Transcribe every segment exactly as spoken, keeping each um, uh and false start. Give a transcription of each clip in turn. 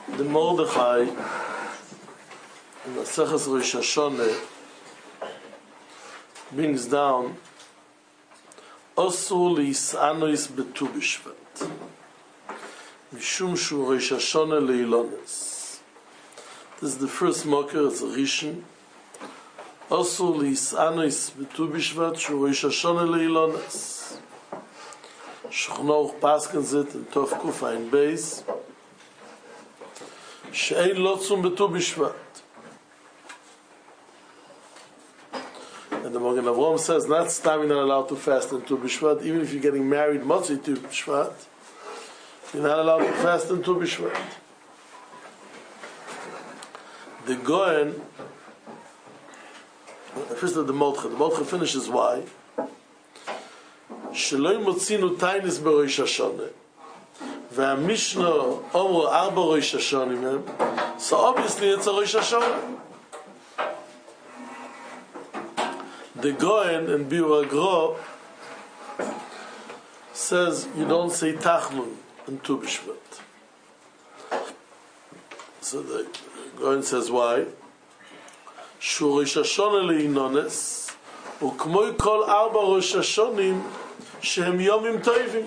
the Mordechai in the Seches Rosh Hashanah brings down Osur Lis'anois B'Tu B'Shvat Mishum Shu Rosh Hashanah Leilones. This is the first mocker, it's a Rishon. Osur Lis'anois B'Tu B'Shvat Shu Rosh Hashanah Leilones. Shchnoch Paskens it in Tov Kuf Ein Beis She'ein Lotzum B'Tu B'Shvat. And the Magen Avraham says, not stam you're not allowed to fast in Tu B'Shvat, even if you're getting married Motzi Tu B'Shvat, you're not allowed to fast in Tu B'Shvat. The Goyen, first of the Molcha, the Molcha finishes why. Sheloi motzinu tainis b'Rosh Hashanah, ve'amishna omro arba Rosh Hashanah, so obviously it's a Rosh Hashanah. The Goyen and Biur Agro says you don't say Tachnun in Tu B'Shvat. So the Goyen says why? Shu Rosh Hashanah le'inones u'kmoi kol arba Rosh Hashanim shehem yomim toivim.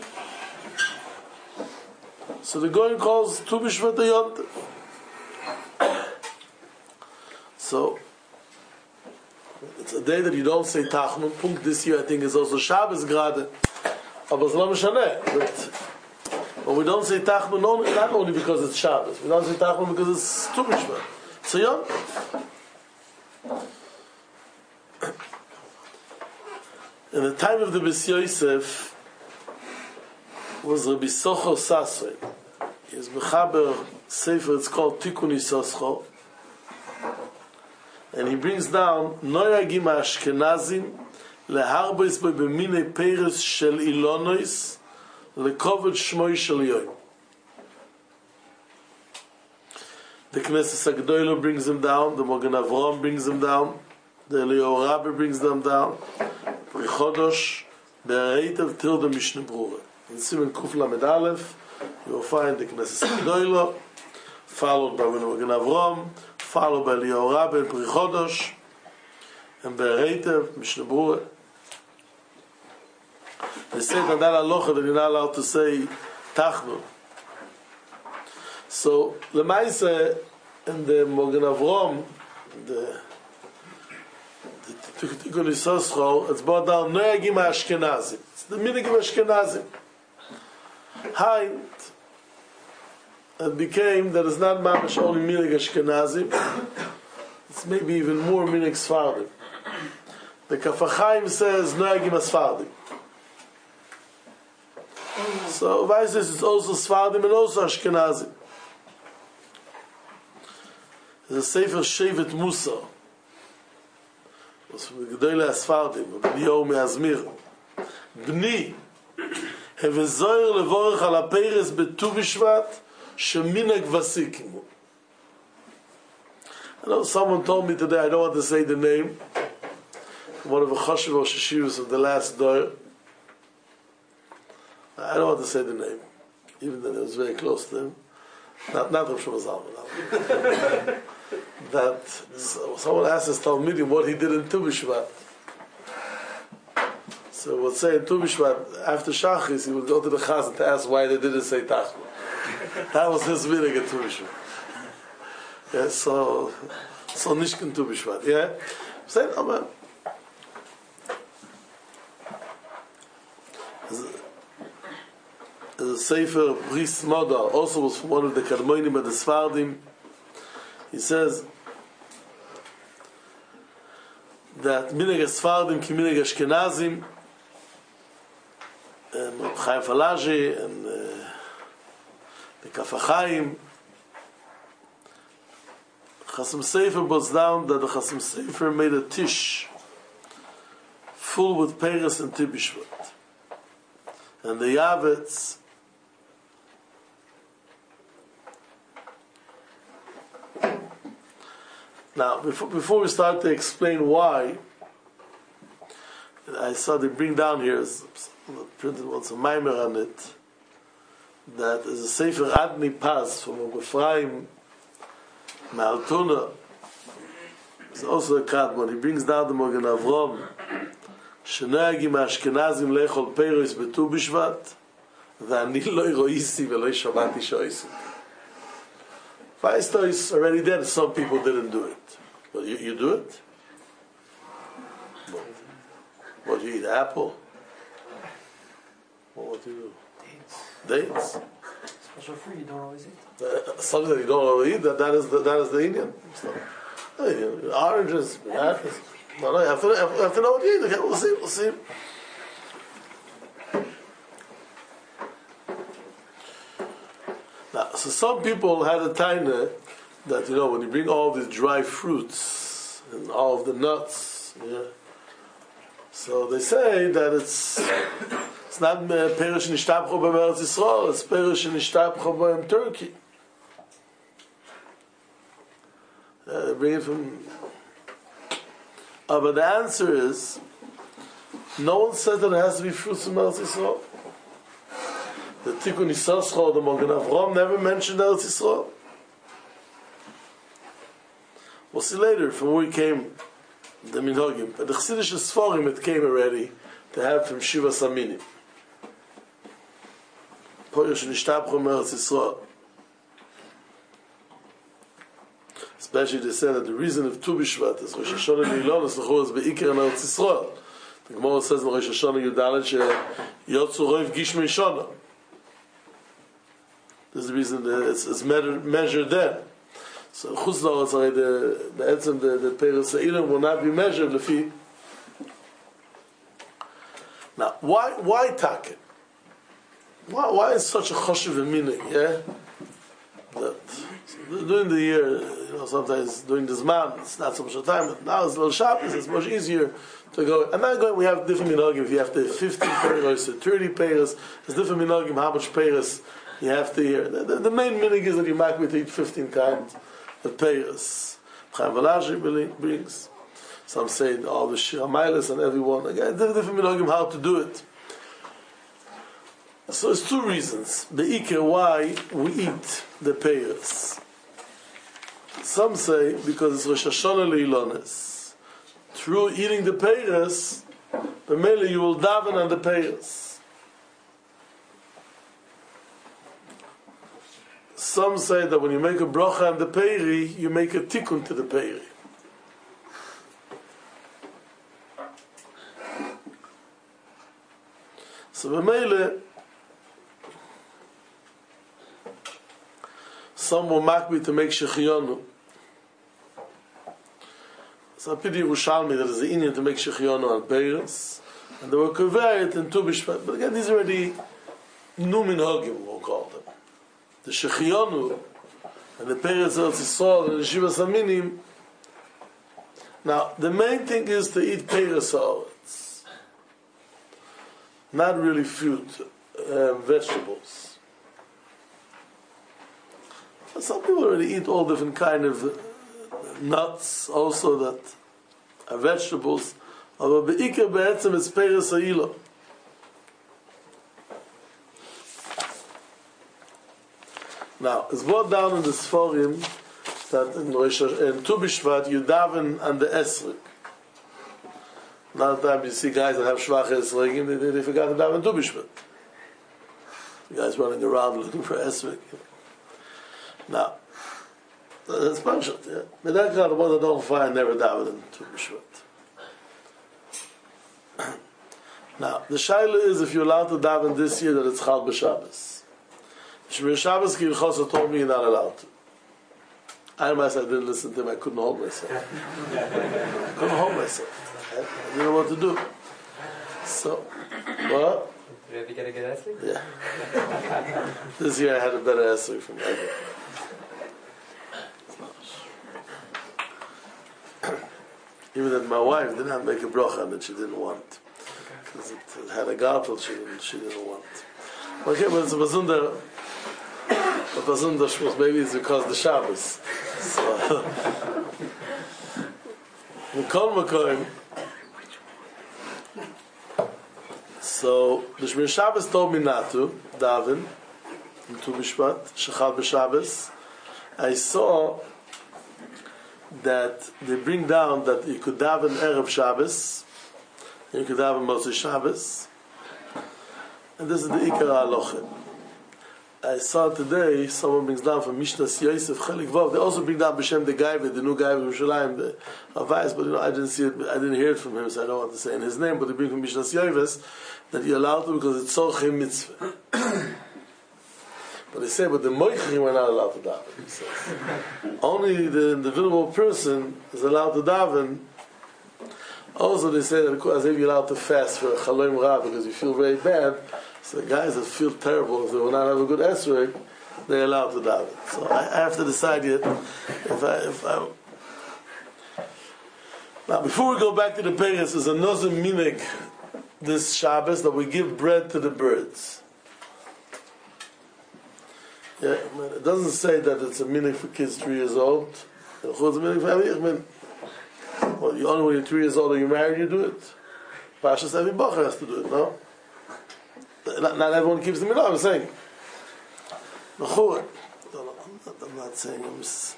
So the Goyen calls Tu B'Shvat a Yontif. So it's a day that you don't say Tachnun. Punkt this year I think is also Shabbos grade. Aber it's not Mishaneh. But, but we don't say Tachnun only, not only because it's Shabbos. We don't say Tachnun because it's Tu B'Shvat. So yeah. In the time of the Bes Yosef was Rabbi Socho Sassoy. He is Mechaber Sefer, it's called Tikkun Yisoscho. And he brings down Noyagim Ashkenazim leharbeis bo b'minei peres shel ilonois lekovod shmoi shel yoyim. The Knesset Agdoilo brings them down, the Magen Avraham brings them down, the Eliyahu Rabbi brings them down, Pri Chodosh, Be'areitav till the Mishnah Brura. In Siman Kuf Lamed Aleph, you will find the Knesset Agdoilo, followed by the Magen Avraham, followed by Eliyahu Rabbi and Pri Chodosh, and Be'areitav, Mishnah Brura. They say that that halacha that you're not allowed to say Tachnun. So, Lemaise, in the Magen Avraham, the Tikkun Yisoscho, it's brought down Noyagim Ashkenazim. It's the Minhag of Ashkenazim. Hind, it became that it's not mamish only Minhag Ashkenazim, it's maybe even more Minhag Sfardim. The Kaf HaChaim says Noyagim Asfardim. So, why is this? It's also Sfardim and also Ashkenazim. There's a Sefer Shevet Musa. It was from the Gedolei Asfardim, Eliyahu Me'azmir. Bni, hevezoyer levorech al haperes betu b'shvat, sheminag vasikimu. I know someone told me today, I don't want to say the name, one of the Choshev Rosh Hashivos of the last door. I don't want to say the name, even though it was very close to him. Not not Rav Shlomo Zalman. That so, someone asked his Talmidim what he did in Tu B'Shvat. So we'll say in Tu B'Shvat after Shachris he would go to the Chazan to ask why they didn't say Tachnun. That was his meaning in Tu B'Shvat. Yeah, so so Nishkin Tu B'Shvat. Yeah, say no man. The Sefer Bris Moda also was from one of the Karmoinim of the Sfardim. He says that Minhag Sfardim ki Minhag Ashkenazim, and Chaim Falaji and uh, the Kaf HaChaim. Chasam Sefer was down that the Chasam Sefer made a tish full with peres and Tu B'Shvat, and the Yavetz. Now, before, before we start to explain why, I saw they bring down here, printed once a mimer on it, that is a Sefer Adni Paz from a Befraim Ma'altuna. It's also a Kadmon. He brings down the Mogen Avrom. שנהגים האשכנזים לאכול פירוס בט"ו בשבט ואני לא רויסי ולא שמעתי שעושים. Feisto is already dead. Some people didn't do it. But you, you do it? What? What do you eat? Apple? Well, what do you do? Dates. Dates? Special fruit you don't always eat. Uh, something that you don't always eat, that, that, is, the, that is the Indian. So, uh, oranges, apples. No, no, you have to, you have to know what you eat. Okay, we'll see, we'll see. Now, so some people had a taina that, you know, when you bring all these dry fruits and all of the nuts, yeah, so they say that it's it's not Perish Nishtabcho B'Em Eretz Yisrael, it's Perish Nishtabcho B'Em Turkey. Yeah, they bring it from... Uh, but the answer is, no one said that it has to be fruits from Eretz Yisrael. The Tikkun Yisrael, the Mogen Avrom, never mentioned Eretz Yisrael. We'll see later from where it came, the Minhagim. But the Chassidish Sforim, it came already to have from Shiva Saminim. Poyesh Nishtabcho Eretz Yisrael. Especially they said that the reason of Tu B'Shvat is Rosh Hashanah Leilon is L'chor is Be'ikar in Eretz Yisrael. The Gemara says in Rosh Hashanah Yudalet she Yotzu Roiv Gishmei Shana. This is the reason that it's, it's measured, measured then. So Chutz La'aretz, the the Etzem, the the Peres Se'ilim will not be measured Lefi. Now, why why Taken? Why why is such a choshev meaning? Yeah, that during the year, you know, sometimes during this month it's not so much time. But now it's little Shabbos, it's much easier to go. And now going, we have different minhagim. If you have the fifteen peiros, the thirty peiros, there's different minhagim how much peiros you have to hear. The, the, the main minhag is that you might be to eat fifteen kinds of peiros. Chaim Valashi brings. Some say all the Shir HaMailes and everyone. Again, different minhagim how to do it. So it's two reasons. The Iker why we eat the peiros. Some say because it's Rosh Hashanah Leilones. Through eating the peiros, the mele you will daven on the peiros. Some say that when you make a bracha on the peiri, you make a tikkun to the peiri. So the mele, some will makbi to make shechiyonu. So Pidi Yerushalmi, that is the Indian to make shechiyonu on peiros, and they were kavayit in Tu B'Shvat. But again, these are already new minhagim, we'll call them. The shechiyonu and the peiros Eretz Yisrael and the Shiva Saminim. Now, the main thing is to eat peiros haaretz, not really fruit, uh, vegetables. Some people already eat all different kind of nuts, also that are vegetables. But be'ikar be'etzem is peiros ha'ilo. Now, it's brought down in the Sforim that in Rosh in Tu B'Shvat you daven on the esrog. Now, the time you see guys that have shvach esrogim, they, they forgot to daven Tu B'Shvat. The guys running around looking for esrog. Now, that's punishment, yeah. But that kind of one that don't find never daven in Tu B'Shvat. Now, the shaila is if you're allowed to daven this year that it's Chal B'Shabbos. Shmir Shabbos Ki Yilchosa told me you're not allowed to. I myself didn't listen to him. I couldn't hold myself. I couldn't hold myself. I didn't know what to do. So, what? Did you ever get a good essay? Yeah. This year I had a better essay from ever. Even that my wife did not make a bracha that she didn't want. Because it, it had a gartel she didn't, she didn't want. Okay, but it's a bazunder. The bazunder shmuz, maybe it's because the Shabbos. So, Mikol Makoim. So, the Shmir Shabbos told me not to daven. in Tu Mishpat, Shechal B'Shabbos, I saw that they bring down that you could daven Erev Shabbos, and you could daven Motzei Shabbos, and this is the Ikar HaHalocha. I saw today, someone brings down from Mishnas Yosef, Chelik Vav, they also bring down B'Shem the Gaiva, the new Gaiva of Yerushalayim, the Avais, but you know, I didn't see it, I didn't hear it from him, so I don't want to say in his name, but they bring from Mishnas Yosef, that you're allowed to because it's Tzorchei Mitzvah. But they say, but the Moichim were not allowed to daven, he says. Only the individual person is allowed to daven. Also, they say that as if you're allowed to fast for a Chaloim Ra because you feel very bad, so the guys that feel terrible, if they will not have a good esrog, they're allowed to daven. So I, I have to decide yet if I... If I now, before we go back to the Peres, there's another minig this Shabbos that we give bread to the birds. Yeah, I mean, it doesn't say that it's a minig for kids three years old. It's a minig for every, I mean, well, you only when you're three years old or you're married, you do it. Pashas every bacher has to do it, no? Not, not everyone keeps the milah, I'm saying. I'm not saying, I'm just...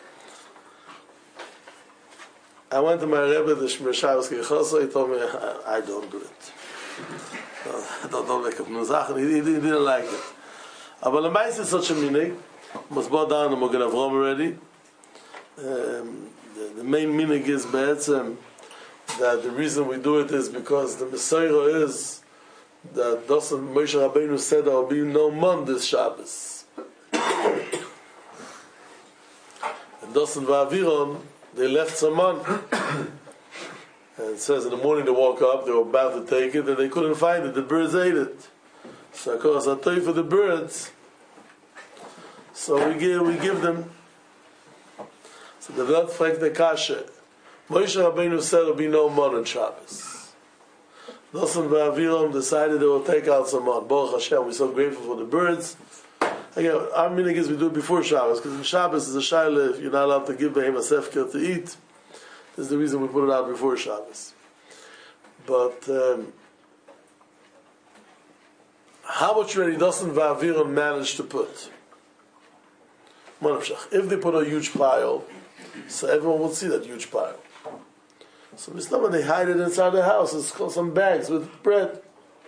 I went to my Rebbe, the Shmir Shabbos Kechoso, he told me, I, I don't do it. I don't, don't make up no Sachen, he, he, he didn't like it. But the Meis is such a minig, was brought down to Mogen Avrom already. Um, the, the main minig is Be'etzem, that the reason we do it is because the Messiah is that doesn't Moshe Rabbeinu said there will be no man this Shabbos. And doesn't Va'aviron, they left some man. And it says in the morning they woke up, they were about to take it, and they couldn't find it. The birds ate it. So of course I tell you for the birds. So we give we give them. So the Velt fragt the Kasha. Moshe Rabbeinu said there will be no man on Shabbos. Dosan Va'aviram decided they will take out some man. Baruch Hashem, we're so grateful for the birds. Again, our meaning is we do it before Shabbos, because in Shabbos is a shaila, if you're not allowed to give Behem a sefker to eat, this is the reason we put it out before Shabbos. But um, how much really doesn't Va'aviram manage to put? If they put a huge pile, so everyone will see that huge pile. So when they hide it inside the house, it's called some bags with bread.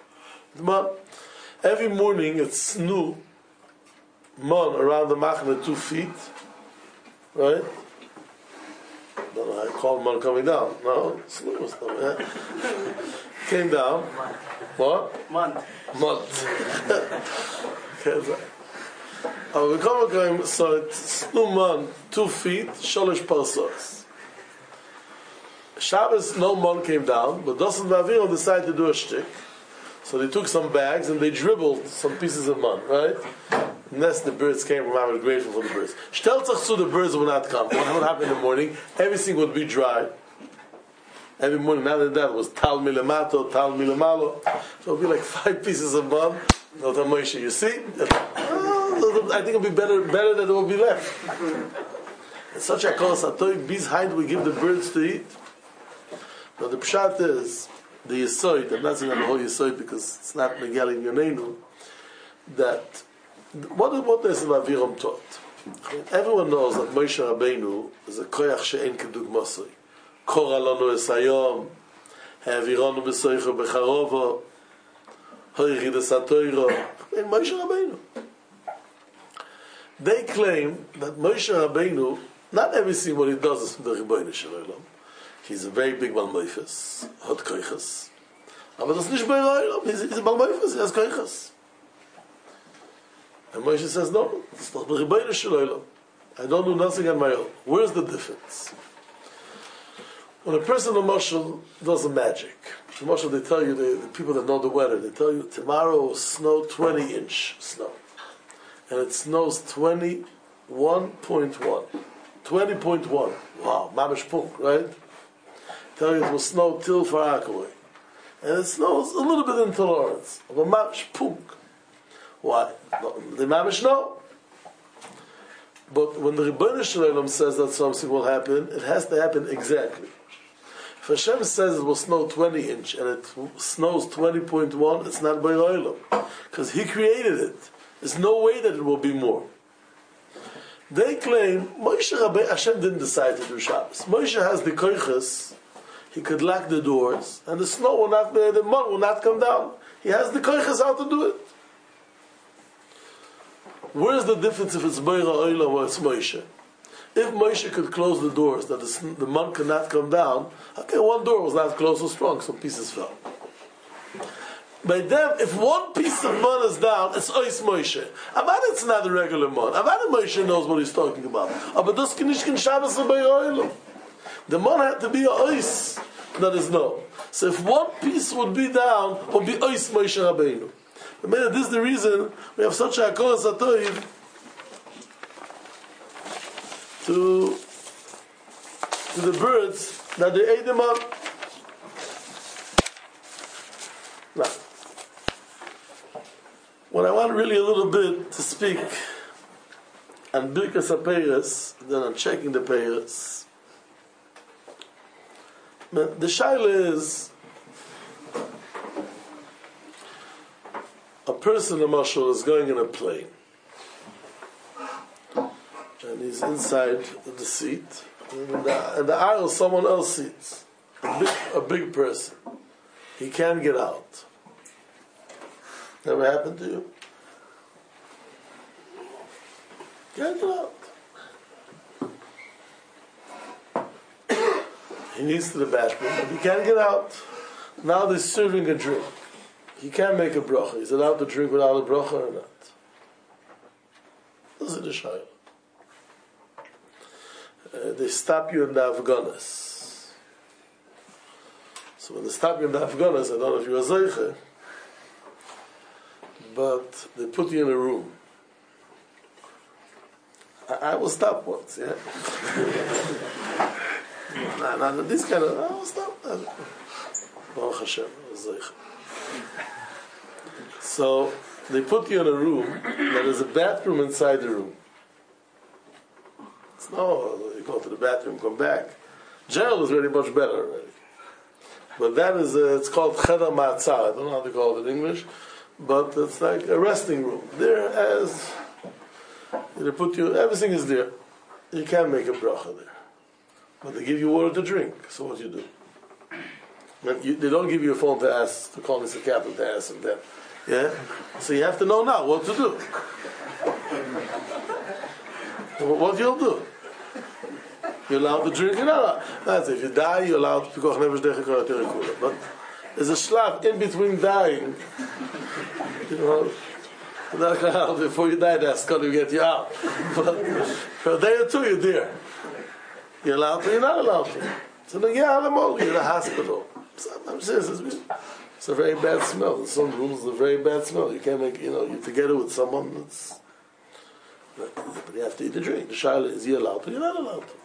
Every morning it's snu, mon around the machne two feet, right? I don't know how you call mon coming down. No, snu was coming. Yeah. Came down. What? Month. Month. Okay. Oh, we come again. So it's snu mon two feet, sholish parsos. Shabbos, no man came down, but Dosan Va'aviram decided to do a shtick. So they took some bags and they dribbled some pieces of man, right? And that's the birds came from. I was grateful for the birds. Shteltzach so the birds would not come. What would happen in the morning? Everything would be dry. Every morning, not than that, it was tal milamato, tal milamalo. So it would be like five pieces of man. No, Moshe, you see? Oh, I think it would be better, better that it will be left. It's such a cause. Behind we give the birds to eat. Now the pshat is the Yisoid. I'm not saying the whole Yisoid because it's not Megel in Yonenu. That what what is Va'aviram taught? Everyone knows that Moshe Rabbeinu is a koyach she'en kedugmasoi. Kora lanu es hayom, ha'avironu b'soicho b'charovo, ha'yirid es ha'toiro. Moshe Rabbeinu. They claim that Moshe Rabbeinu, not everything what he does is from the Rebbeinu Shalom. He's a very big Balmoifes, hot koiches. Aber das nicht bei Reilam, he's, he's a Balmoifes, he has koiches. And Moshe says, no, it's not the Rebbeinu Shalom. I don't do nothing on my own. Where's the difference? When a person of Moshe does a magic, in Moshe they tell you, the, the people that know the weather, they tell you tomorrow will snow twenty inch snow. And it snows twenty-one point one. twenty point one. Wow, mamish punk, right? Tell you it will snow till far away. And it snows a little bit into Lawrence. But mamish punk. Why? No, the mamish no. But when the Rebbeinu Shalom says that something will happen, it has to happen exactly. If Hashem says it will snow twenty inch and it snows twenty point one, it's not by Olam. Because He created it. There's no way that it will be more. They claim Moshe Rabbeinu, Hashem didn't decide to do Shabbos. Moshe has the koiches. He could lock the doors, and the snow will not, the, the mud will not come down. He has the koiches how to do it. Where's the difference if it's Beira Oila or it's Moshe? If Moshe could close the doors, that the, the mud could not come down, okay, one door was not closed so strong, some pieces fell. By them, if one piece of mud is down, it's Ois Moshe. About it's not a regular mud. About Moshe knows what he's talking about. Aber das Kinishkin Shabbos Beira Oila. The mud had to be a Ois, that is no. So if one piece would be down, it would be Ois Moshe Rabbeinu. But man, this is the reason we have such a Hakol Satoiv to, to the birds that they ate them up. Now, what I want really a little bit to speak on Birkas HaPeiros, then I'm checking the Peiros. The shaila is a person, a marshal, is going in a plane. And he's inside the seat. And in the, in the aisle, someone else sits. A big, a big person. He can't get out. Never happened to you? Can't get out. He needs to the bathroom, but he can't get out. Now they're serving a drink. He can't make a bracha. He's allowed to drink without a bracha or not? This is the shayla. Uh, they stop you in the Afghanis. So when they stop you in the Afghanis, I don't know if you're a zeiche, but they put you in a room. I, I was stopped once, yeah? nah, nah, this kind of, I was stopped. Baruch Hashem, I was zeiche. So they put you in a room that is a bathroom inside the room. It's no, you go to the bathroom, come back. Jail is really much better already. But that is, a, it's called Cheder Ma'atzar. I don't know how to call it in English, but it's like a resting room. There as they put you, everything is there. You can't make a bracha there. But they give you water to drink, so what do you do? You, they don't give you a phone to ask, to call Mister Captain to ask him that. Yeah? So you have to know now what to do. What you'll do? You're allowed to drink, you're not allowed. That's it. If you die, you're allowed to go. But there's a shlaf in between dying. You know, before you die, that's going to get you out. But for a day or two, you're there. You're allowed to, you're not allowed to. So then, yeah, I'm you're in a hospital. I'm serious. It's a very bad smell. In some rooms, it's a very bad smell. You can't make, you know, you together with someone that's. But you have to eat the drink. The shaila is, you're allowed to, you're not allowed to.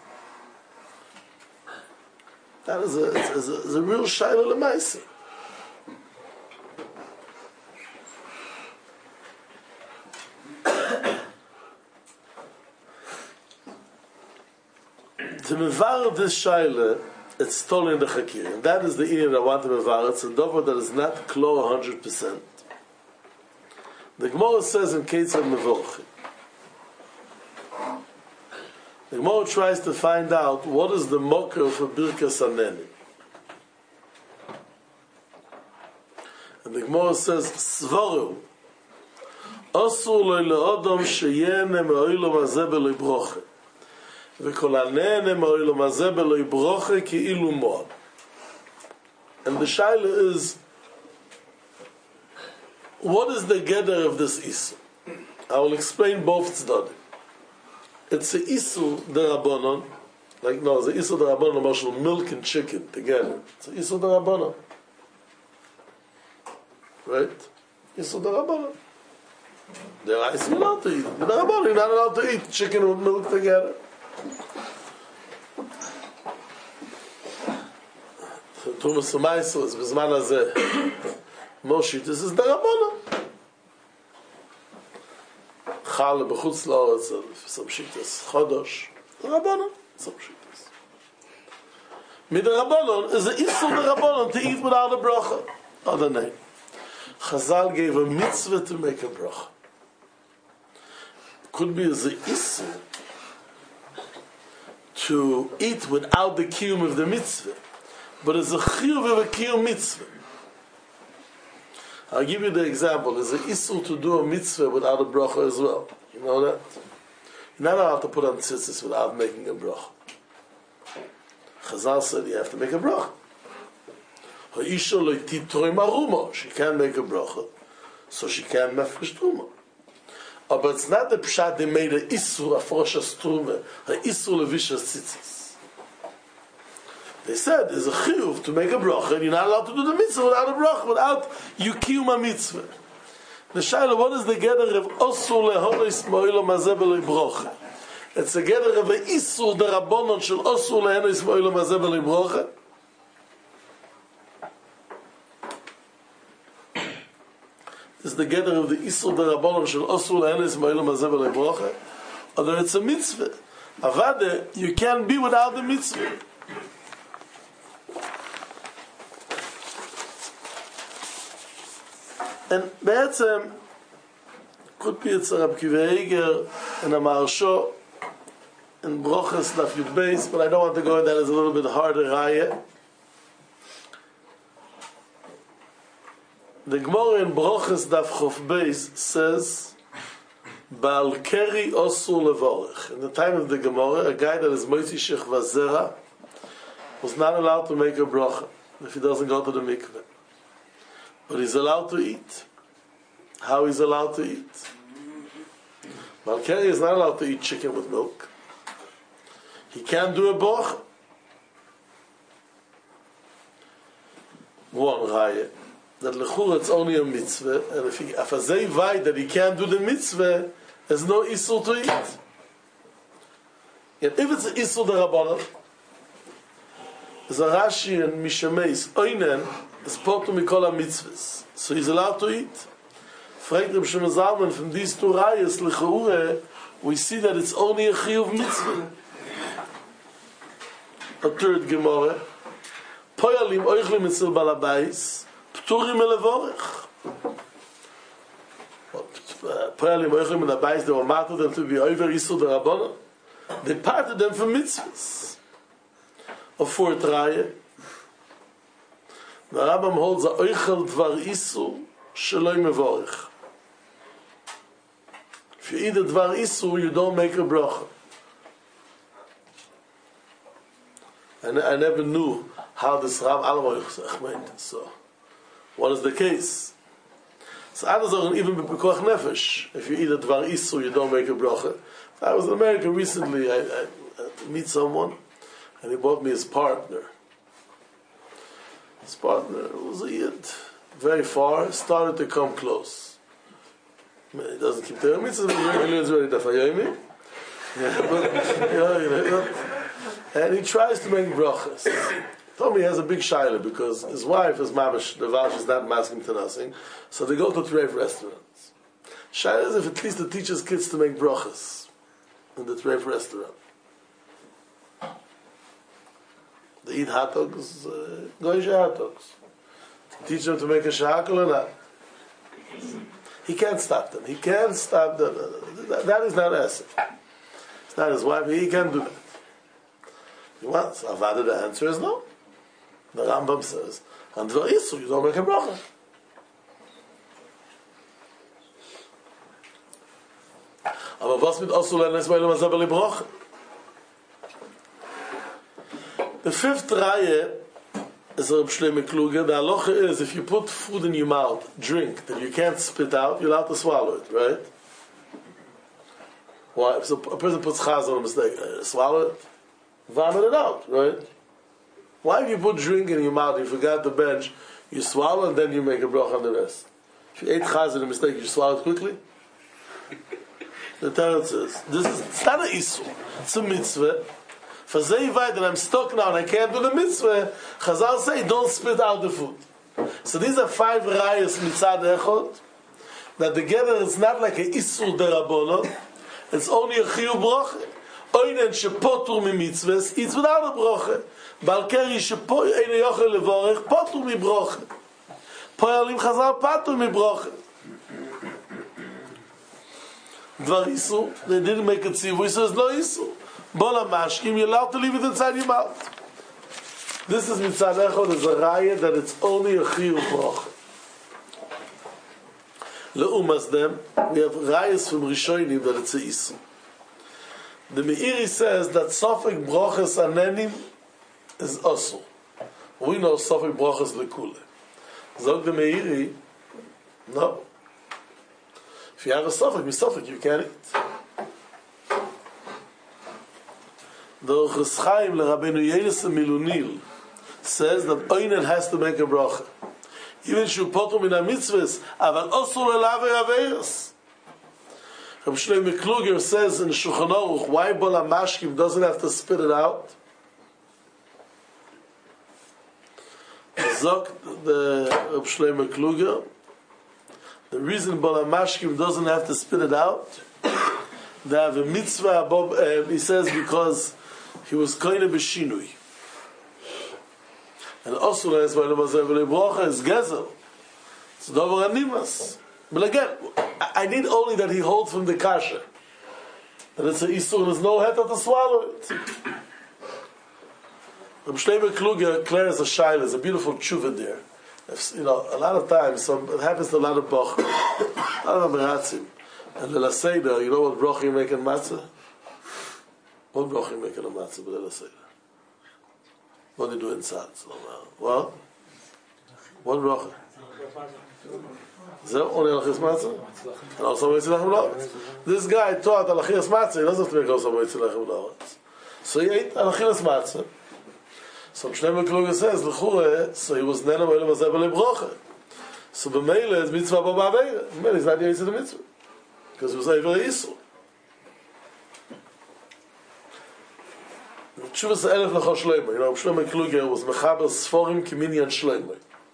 That is a, is a, is a real shaila l'maisa. To mevar this shaila, it's stolen in the Chakir. And that is the idea that I want to mevar. It's a dover that is not clear one hundred percent. The Gemara says in Ketzad Mevorchi. The Gemara tries to find out what is the mocker for Birkas Haneni. And the Gemara says, Svaru, Asur lo le'odom sheyene me'oilom hazeh b'lo broche. V'kol hanene me'oilom hazeh b'lo broche ki'ilu mo'ad. And the shaila is, what is the gather of this issue? I will explain both tzaddim. It's a isu derabanan, like no, it's a isu derabanan, marshal milk and chicken together. It's a isu derabanan, right? Isu derabanan. There are you're allowed to eat. Derabanan, you're not allowed to eat chicken with milk together. Tumas Maisu is bizman hazeh. Moshi, this is derabanan. Chale b'chutz la'aretz, some shittas chodosh, Rabbanon, some shittas. Mid Rabbanon is the issur the Rabbanon to eat without a bracha. Other name, Chazal gave a mitzvah to make a bracha. could be as a issur to eat without the kiyum of the mitzvah, but as a chiyuv of a kiyum mitzvah. I'll give you the example. There's an issur to do a mitzvah without a bracha as well. You know that? You're not allowed to put on tzitzis without making a bracha. Chazal said you have to make a bracha. Ha'isha lo titoy maruma. She can't make a bracha, so she can't mefresh truma. Oh, but it's not the pshat they made a issur afroshas truma, a issur levishas tzitzis. They said there's a chiyuv to make a bracha, and you're not allowed to do the mitzvah without a bracha, without you kiyum a mitzvah. The shaila, what is the gather of osur lehonos mo'ilo mazeh b'lei bracha? It's the gather of a issur derabonon shel osur lehonos mo'ilo mazeh b'lei bracha. Is the gather of the issur derabonon shel osur lehonos mo'ilo mazeh b'lei bracha, or that it's a mitzvah. Avada, you can't be without the mitzvah. And בעצם, could be it's a Rab Kiva Eiger and a Maharsho in Brochus Daf Yud Beis, but I don't want to go in that. It's a little bit harder raya. The Gemara in Brochus Daf Chof Beis says, Baal Keri Osur Levorech. In the time of the Gemara, a guy that is Moitzi Shechva Zera was not allowed to make a bracha if he doesn't go to the mikveh. But he's allowed to eat. How he's allowed to eat? Malkeri is not allowed to eat chicken with milk. He can't do a bracha. One raya, that lechura it's only a mitzvah, and if he afazei vay that he can't do the mitzvah, there's no issur to eat. Yet if it's an issur derabanan, there's a Rashi and Mishameis oinen. It's potu mikol mitzvahs, so he's allowed to eat. Fragt Reb Shimon Zalman from these two rayas lechaure, we see that it's only a chiyuv mitzvah. A third Gemara, poyalim oichlim mitzvah balabais, pturim elevorech. Poyalim oichlim in the bais, they were martyred them to be over issur derabanan. They parted them from mitzvahs. A fourth raya. The Rambam holds a oichel dvar issur sheloi mevorich. If you eat a dvar issur, you don't make a bracha. And I never knew how this Rav Alamoich meant. So, what is the case? So others are even b'pekuach nefesh. If you eat a dvar issur, you don't make a bracha. I was in America recently. I, I, I meet someone, and he bought me his partner. His partner was a yid, very far, started to come close. He doesn't keep the mitzvah, he learns very dafayomi. Yeah, but, you know, you know, and he tries to make brachas. Told me he has a big shaila because his wife is mamish, the vash is not masking to nothing, so they go to treif restaurants. Shaila is if at least it teaches kids to make brachas in the treif restaurant. They eat hot dogs, uh, goyish hot dogs. Teach them to make a shakel or not. He can't stop them. He can't stop them. That, that is not asik. It's not his wife. He can't do that. He wants. Avada, the answer is no. The Rambam says, and dvar issur, you don't make a bracha. Aber was mit osur lehonos mo'ilo mazeh b'lei bracha? The fifth raya is Reb Shlomo Kluger. The halacha is if you put food in your mouth, drink, that you can't spit out, you're allowed to swallow it, right? Why? So a person puts chaz on a mistake, uh, swallow it, vomit it out, right? Why if you put drink in your mouth, you forgot the bench, you swallow and then you make a bracha on the rest? If you ate chaz on a mistake, you swallow it quickly? The Torah says, this is, it's not an issur, it's a mitzvah. For Zayvai that I'm stuck now and I can't do the mitzvah, Chazal say don't spit out the food. So these are five rayas mitzad echot, that together it's not like a issur derabanan, it's only a chiyuv bracha. Oinen shepotur mi mitzvahs, eats without a bracha. Balkeri shepo eine yochel levorech, potur mi bracha. Poyalim Chazal patur mi bracha. dvar isur. They didn't make a tzivui, so there's no isur. Bola mashkim, you're allowed to leave it inside your mouth. This is mitzad echad, there's a raya that it's only a chiyuv bracha. Leumas them, we have rayas from Rishonim that it's a isur. The Meiri says that Sofek brachas anenim is asur. We know Sofek brachas lekule. Zog the Meiri, no. If you have a Sofek, with Sofek you can't eat. The Orchos Chaim LeRabbeinu Yonasan Milunil says that Oinen has to make a bracha. Even shu potum in a mitzvahs, aval osur elavei aveiros. Rabbi Shlomo Kluger says in Shulchan Aruch, why Bola Mashkim doesn't have to spit it out? Zok the Rabbi Shlomo Kluger, the reason Bola Mashkim doesn't have to spit it out, they have a mitzvah above, uh, he says because he was kind of a shinui. And also, that's why the Mazevele Bracha is Gezel. It's Dover Animas. But again, I need only that he holds from the kasha. That it's an Isur and there's no head to swallow it. Rabbi Shlomo Kluger declares a shaila. There's a beautiful tshuva there. You know, a lot of times, so it happens to a lot of Bach, a lot of Meratzim. And the Laseda, you know what bracha you make in matzah? What bracha you make in a matzah with the Laseda? What do you do inside? So, uh, what? What bracha? Is that only Alachis Matzah? And also Moitzi Lechem La'aretz. This guy taught Alachis Matzah, he doesn't have to make also Moitzi Lechem La'aretz. So he ate Alachis Matzah. So Shlomo Kluger says, L'chure, so he was Nena Moilem Azeh B'lei Brocha. So B'meile is Mitzvah Bo Ba'aveira. B'meile is not Yisra the Mitzvah. Because he was Eiver Yisra. Tshuvas Elef L'chol Shlomo. You know, Shlomo Kluger was Mechaber Sforim Kiminyan Shlomo.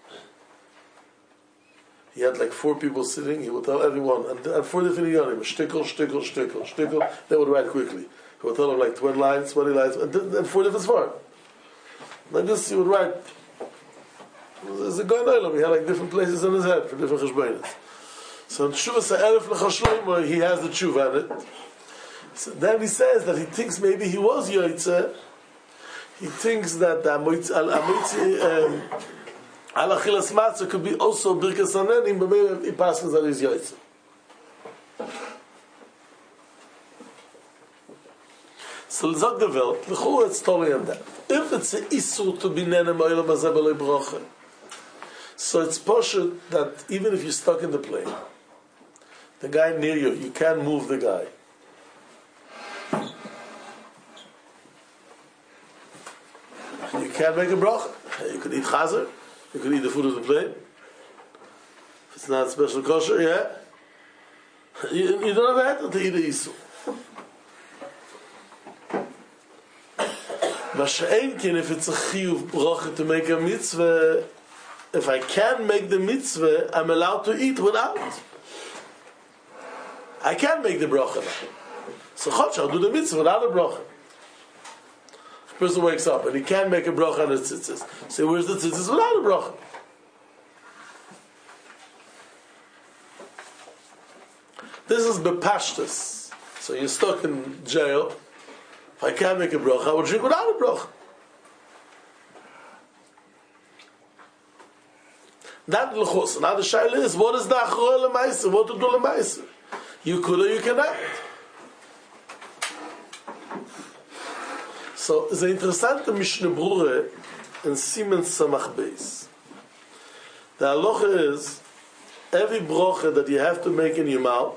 He had like four people sitting, he would tell everyone, and, and four different yonim, shtickle, shtickle, shtickle, shtickle, they would write quickly. He would tell them like twenty lines, twenty lines, and, and four different svarim. Like this, he would write. There's a guy Olam, he had like different places in his head for different cheshbonos. So in Tshuvas Ha'elef L'chol Shlomo, he has the tshuva in it. So then he says that he thinks maybe he was Yoitze. He thinks that the Amitzi, um, Alachilas Matzah could be also Birkas Hanenim, but maybe he passes that he's Yoitze. So Zog the Welt, L'chura it's totally on that. If it's an Isur to be Nenem Oilam Hazeh B'lei Brocha, so it's poshut that even if you're stuck in the plane, the guy near you, you can't move the guy. You can't make a bracha. You could eat chazer. You could eat the food of the plane. If it's not special kosher, yeah. You, you don't have to eat the isur. Masha'enkin, if it's a chiyuv bracha to make a mitzvah, if I can make the mitzvah, I'm allowed to eat without. I can make the bracha now. So chotsh, I'll do the mitzvah without a bracha. A person wakes up and he can't make a bracha on his tzitzis. So where's the tzitzis without a bracha? This is bepashtus. So you're stuck in jail. If I can't make a bracha, I will drink without a bracha. Not l'chus. Now the shaila is, what is the achroa l'maisa? What to do l'maisa? You could or you cannot. So, it's an interessante Mishnah Brure in Siemens Samach Beis. The halacha is, every bracha that you have to make in your mouth,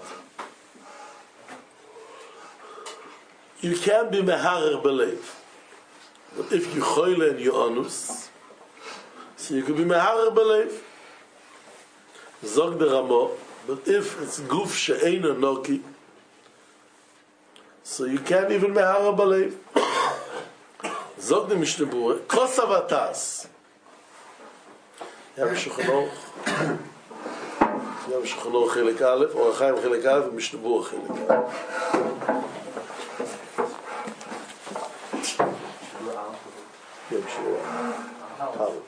you can be meharer belev. But if you choyle in your anus, so you could be meharer belev. Zog the Ramo, but if it's guf she'eino noki, so you can't even meharer belev. Zog the Mishnah Brure, kosav atas. You have a Shulchan Aruch. You have a Shulchan Aruch Chelek Aleph, or a Chaim Chelek Aleph, and Mishnah Brure Chelek Aleph. Yeah, Mishnah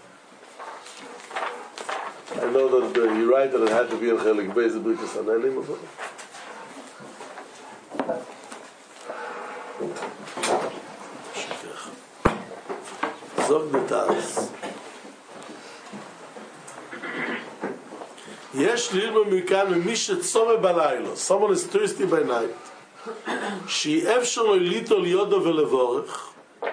I know that uh, you write that it had to be in Chelek Beis, the Birkas Hanenim of it. Zog the Taz. יש ללמוד מכאן ממי שצומה בלילה, someone is thirsty by night, שאפשר לו ליטול יודו ולבורך,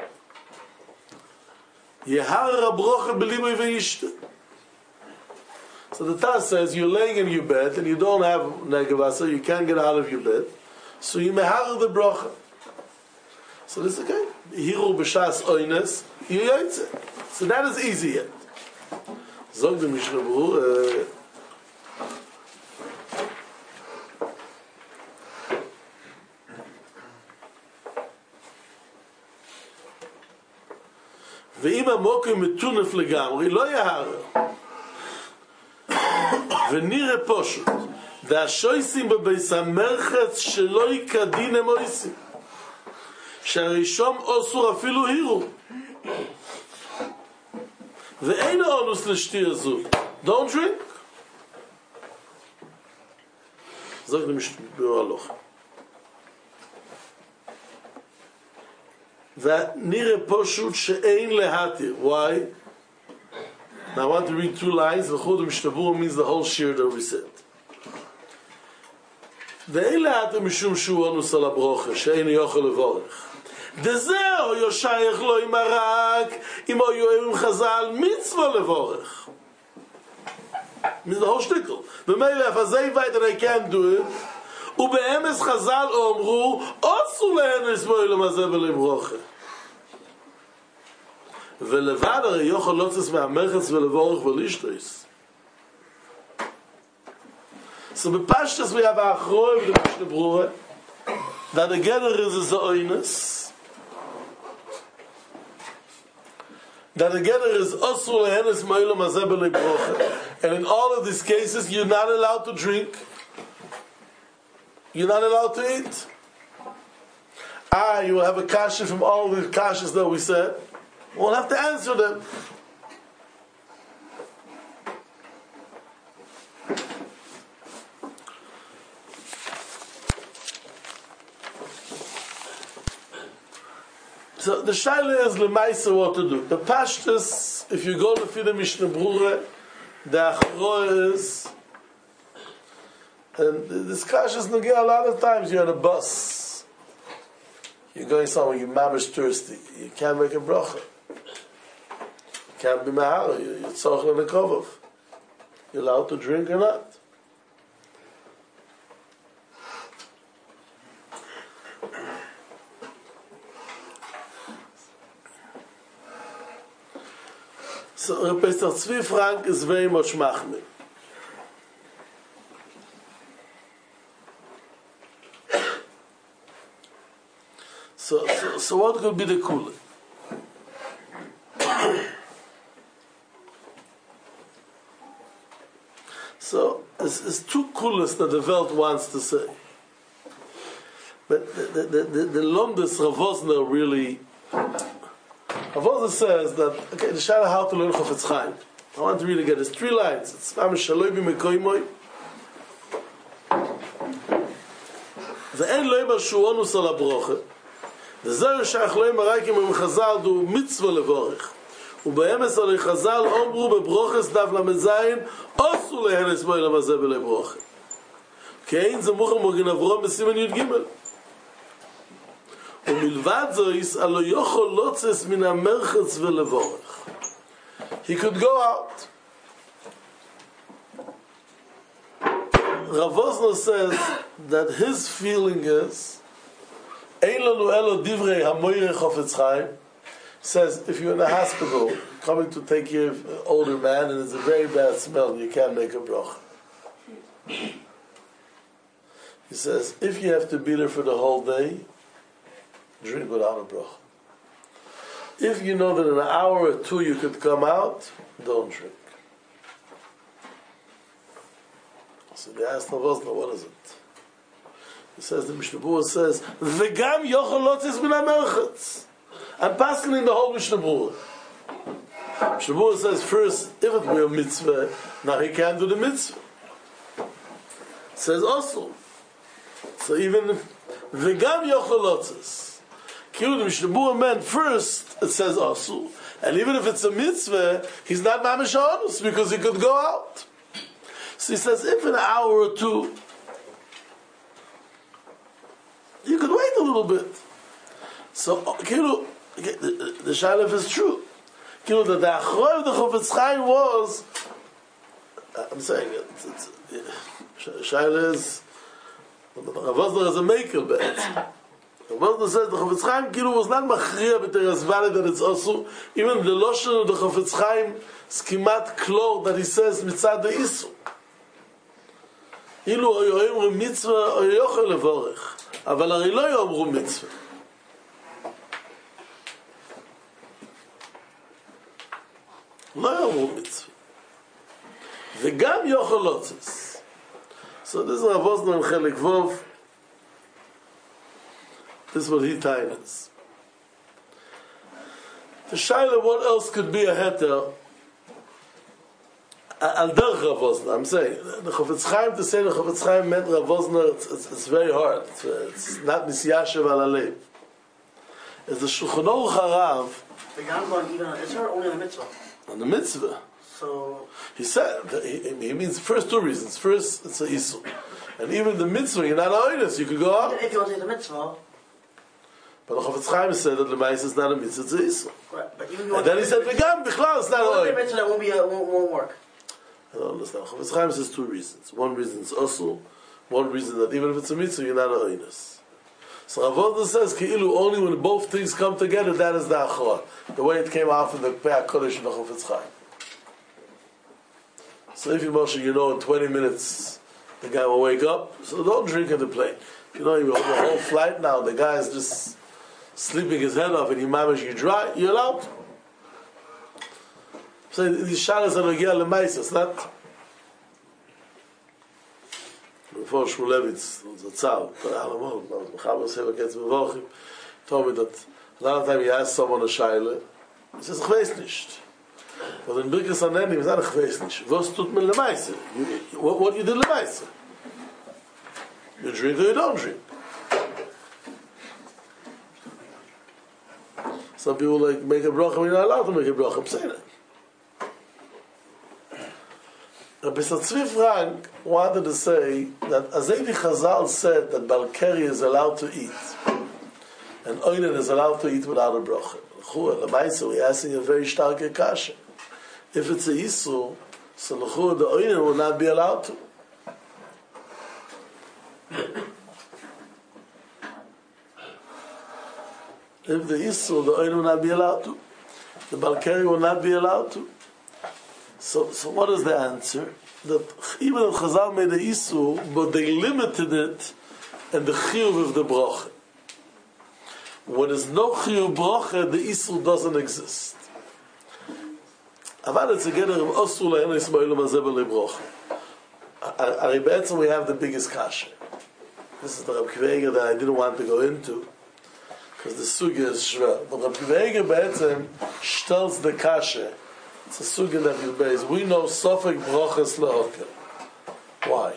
יהר הברוכה בליבוי וישתה. So the Taz says you're laying in your bed and you don't have negavasa, you can't get out of your bed, so you mehar the brocha. So this is okay. Hiru b'shas oines, you yotze. So that is easy yet. Zog the Mishnah Berurah. ואם המוקר מטונף לגמרי, לא יהר. ונראה פשוט, והשויסים בביס המרחץ שלא יקדין הם אויסים. שהראשום אוסור אפילו הירו. ואין האונוס לשתייה זו. Don't drink. זאת משתברו הלוך. ונראה פשוט שאין להתיר. Why? Now I want to read two lines. וחוד המשתברו means the whole shir that we said. ואין להתיר משום שהוא אונוס על הברוכה, שאין יוכל לבורך. דזהו יושייך לו עם הרק, אם הוא יואב עם חז"ל, מצווה לבורך. means the whole shtickle. ומילא, if I say that I can't do it, ובאמס חז"ל אומרו, אסור להנס באילם הזה ולברוכה. ולבד הרי יוכל לוצס מהמרחץ ולבורך ולשתויס. So בפשטס we have האחרוי with the Mishnah Berurah, that the getter is the oinus, that the getter is asur lehenes ma'olam hazeh b'lebrocha, and in all of these cases you're not allowed to drink, you're not allowed to eat. Ah, you will have a kasha from all the kashas that we said. We'll have to answer them. So the shaila is lemaisa what to do. The pashtus, if you go to feed the Mishnah Berurah, the achroa is, and this kasha is nagir a lot of times. You're on a bus, you're going somewhere, you're mamish thirsty, you can't make a bracha, you can't be mahar, you're tzorch lenekovov, you're allowed to drink or not. So, Pesach Tzvi Frank is very much machmir. So, so, so what could be the kula? So, it's, it's two kulas that the Welt wants to say. But the, the, the, the, the Lomdes Rav Wosner really... Rav Wosner says that, okay, the Shara how to learn Chofetz Chaim. I want to really get this three lines. It's Mamish Shaloi B'Mekoimoy. Ve'en loimer shu onus al habrocha. V'zer shach loimer rakim im Chazal du mitzvah levorich. U'be'emes alei Chazal omru bebroches dav lamezayin osu lehenes mo'elam hazeh v'lebrocha. Kein zemuchem Mogen Avrom b'simen Yud Gimel. ומלבד זויס, אלו יוכל לוצס מן המרחץ ולבורך. He could go out. Rav Wosner says that his feeling is, Ein lanu elo divrei hamoyre Chofetz Chaim, says if you're in a hospital, coming to take care of an older man, and it's a very bad smell, and you can't make a bracha. He says, if you have to be there for the whole day, drink without a bracha. If you know that in an hour or two you could come out, don't drink. So they asked Rav Wosner, what is it? He says, the Mishnah Berurah says, V'gam yochel lotzis min hamerchetz. I'm passing in the whole Mishnah Berurah. Mishnah Berurah says, first, if it were a mitzvah, now he can't do the mitzvah. It says also. So even if V'gam yochel lotzis. Kilu the Mishnah Berurah meant first, it says Asu. And even if it's a mitzvah, he's not mamish honest because he could go out. So he says, if an hour or two, you could wait a little bit. So, Kilu, the, the Shalif is true. Kilu, that the Achroi of the Chofetz Chaim was, I'm saying it, it's, it's, Shaila is, Rav Wosner is a maker, but Rav Wosner says the Chofetz Chaim Kilu was not machriya b'teres valley that it's also, even the Loshen of the Chofetz Chaim skimat klor that he says mitzad the Isu. אילו היו מצווה או יוכל לבורך, אבל הרי לא יאמרו מצווה. לא יאמרו מצווה. וגם יוכל לוצס. So this is Rav Wosner in Chelik Vov. This is what he tightens. The Shaila, what else could be a heter? Al derech Rav Wosner, I'm saying, the Chofetz Chaim, to say the Chofetz Chaim meant Rav Wosner, it's, it's, it's very hard. It's, it's not Nisyashev al Alev. It's the Shulchan Aruch Harav. The Rambam even on Isser, only on the mitzvah. On the mitzvah. So he said, he, he means first two reasons. First, it's a Isur. And even the mitzvah, you're not honest, you could go out. if you want to say the mitzvah, but the Chofetz Chaim said that the L'mais is not a mitzvah, it's a Isur. right, but even And then he said, V'gam, Bichlal, it's not a a mitzvah that won't be a, won't, won't work. I don't understand. Chofetz Chaim says two reasons. One reason is also, one reason that even if it's a mitzvah, you're not a oinus. So Rav Wosner says, Ki'ilu, only when both things come together, that is the achra. The way it came out from the Pei HaKodesh and the Chofetz Chaim. So if you Moshe, you know in twenty minutes the guy will wake up, so don't drink on the plane. You know, you're on the whole flight now, the guy is just sleeping his head off and you mamish, you dry, you're allowed. So these shalas are nogia l'maisa, it's not. Before Shmulevitz, the Tzal, Mechaber Seva gets Mevochim, told me that a lot of time he asked someone a shaila, he says, ich weiß nicht. But in Birkas Hanenim, it's not ich weiß nicht. Was tut man l'maisa? What, what you did l'maisa? You drink or you don't drink. Some people like make a bracha when you're not allowed to make a bracha. I'm saying it. Rabbi Tzvi Frank wanted to say that Azedi Chazal said that Balkari is allowed to eat and Oinen is allowed to eat without a bracha. L'chua, l'maisa, we're asking a very stark kasha. If it's a Yisur, so l'chua, the Oinen will not be allowed to. If the Yisur, the Oinen will not be allowed to. The Balkari will not be allowed to. So, so what is the answer? That even if Chazal made the Isur, but they limited it and the Chiyuv of the Bracha. When there's no Chiyuv Bracha, the Isur doesn't exist. Avad it's again of Osur Le'en Yismael Mazeh B'Lei Bracha. Ari Be'etzem we have the biggest kasha. This is the Reb Akiva Eiger that I didn't want to go into because the sugya is shver. But Reb Akiva Eiger Be'etzem shtels the kasha. It's a sugya that we base. We know Sofek Brachas Le'okel. Why?